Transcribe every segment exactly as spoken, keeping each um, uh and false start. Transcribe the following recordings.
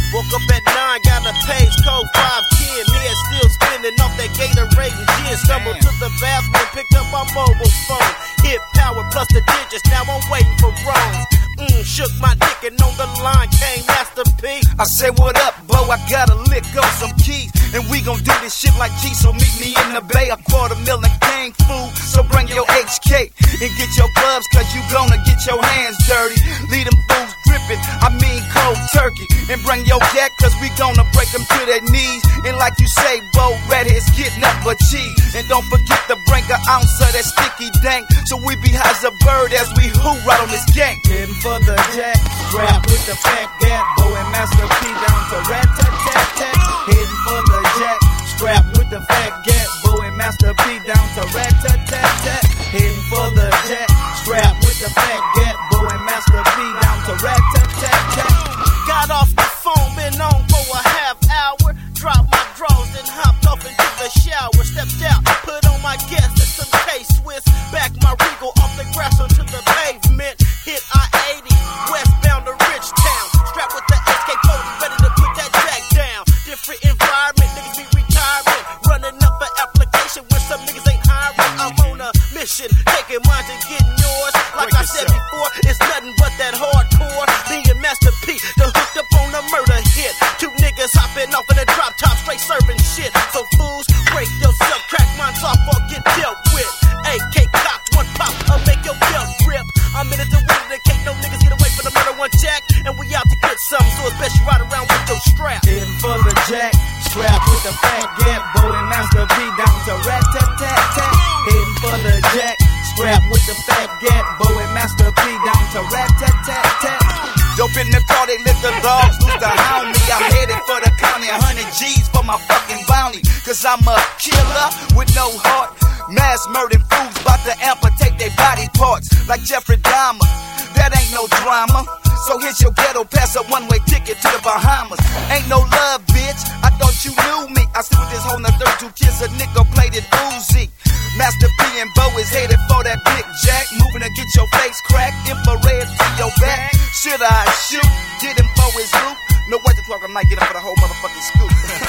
Woke up at nine, got a page code five ten. Head still spinning off that Gatorade and gin. Stumbled to the bathroom, picked up my mobile phone. Hit power plus the digits, now I'm waiting for Rome. Mm, shook my dick and on the line came Master P. I said, what up, Bo? I gotta lick on some keys. And we gon' do this shit like G, so meet me in the bay. A quarter million gang food, so bring your H K. And get your gloves, cause you gonna get your hands dirty. Leave them fools dripping, I mean cold turkey. And bring your gat, cause we gonna break them to their knees. And like you say, Bo, redheads getting up but cheese. And don't forget to bring an ounce of that sticky dank, so we be high as a bird as we hoot right on this gang. Heading for the jack, strap with the fat gap, Bo and Master P down to rat-tat-tat-tat. Heading for the jack, strap with the fat gap, Bo and Master P down to rat-tat-tat-tat. Heading for the jack, strap with the fat gap, Bo and Master P down to rat-tat-tat-tat. Got off the phone, been on for a half hour. Dropped my drawers, then hopped off into the shower. Stepped out, put on my guest and some K-Swiss. Back my Regal off the grass onto the pavement. Hit I eighty, westbound to Richtown. Strapped with the S K forty, ready to put that jack down. Different environment, niggas be retiring. Running up an application where some niggas ain't hiring. I'm on a mission, taking mine and getting yours. Like I said before, it's nothing but that hardcore. Me and Master P, the hooked up on a murder hit. Two niggas hopping off in a drop top, straight serving shit. So fools, break yourself, crack mines off or get dealt with. A K cock, one pop, I'll make your belt rip. I'm in it to win it, can't no niggas get away from the murder one jack. And we out to get something, so it's best you ride around with your strap. Heading for the jack, strap with the fat gap, Bo and Master P down to rat-tat-tat-tat. Heading for the jack, strap with the fat gap, Bo and Master P down to rat-tat-tat-tat. Dope in the car, they let the dogs loose to hound me. I'm headed for the county, a hundred G's for my fucking bounty. Cause I'm a killer with no heart. Mass murdering fools, bout to amputate their body parts. Like Jeffrey Dahmer, that ain't no drama. So here's your ghetto pass, a one-way ticket to the Bahamas. Ain't no love, bitch, I thought you knew me. I sit with this whole nother thirty-two kids, a nickel-plated Uzi. Master P and Bo is headed for that big jack. Moving to get your face cracked, infrared to your back. Should I shoot? Get him for his loot? No way to talk, I might get him for the whole motherfucking scoop.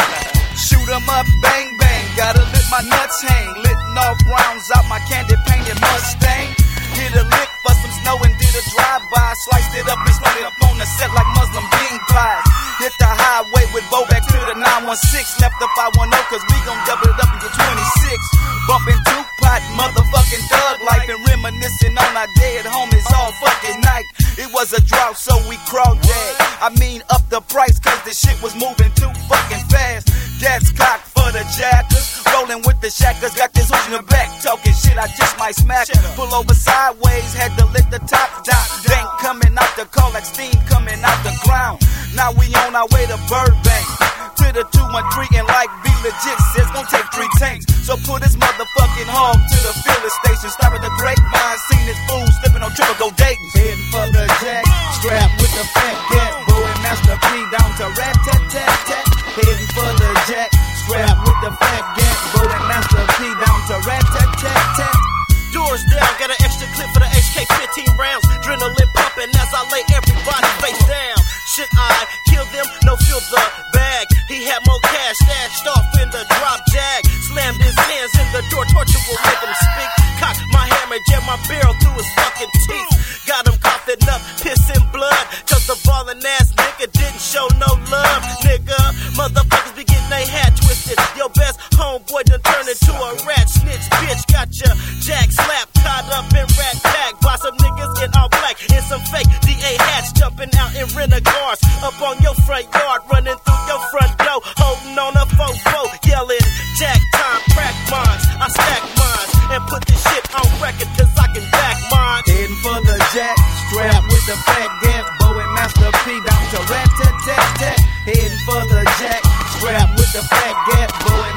Shoot him up, bang, bang. Gotta let my nuts hang. Litting off rounds out my candy-painted Mustang. Hit a lick for some snow and did a drive-by. Sliced it up and slung it up on the set like Muslim bean pies. Hit the highway with Bo back to the nine one six. Left the five one zero cause we gon' double it up into twenty-six. Bumping two-pot, motherfucking thug life. And reminiscing on our dead homies all fucking night. It was a drought so we crawled dead. I mean up the price cause the shit was moving too fucking fast. Gats cocked for the jackers. Rolling with the shackers. Got this hook in the back. Talking shit I just might smack. Pull over sideways. Had to lift the top down. Dank coming out the car like steam coming out the ground. Now we on our way to Burbank. To the two one three and like be legit says gon' take three tanks. So put his motherfucking hog to the filling station. Stop at the grapevine. Seen this fool slipping on triple go Dayton. Heading for the jack, strap with the fat gap, Bo and Master P down to rat-tat-tat-tat. Heading for the jack, strap with the fat gap, Bo and Master P down to rat-tat-tat-tat. Doors down, got an extra clip for the H K fifteen rounds. Adrenaline pumping as I lay everybody face down. Should I kill them? No, fill the bag. He had more cash stashed off in the drop jag. Slammed his hands in the door, torture will make him speak. Cock my hammer, jam my barrel through his fucking teeth. Got him coughing up, pissing blood. Cause the ballin' ass nigga didn't show no love, nigga. Motherfuckers be getting they hat twisted. Your best homeboy done turned into a rat snitch. Bitch got your jack slapped, caught up in rat pack. By some niggas in all black and some fake D A hats jumping out in renegades. Up on your front yard, running through your front door, holding on a fofo, yelling jack time, crack mines. I stack mines and put this shit on record cause I can back mine. Heading for the jack, strap with the fat gap, Bo and Master P down to rat-tat-tat-tat. Heading for the jack, strap with the fat gap, Bo and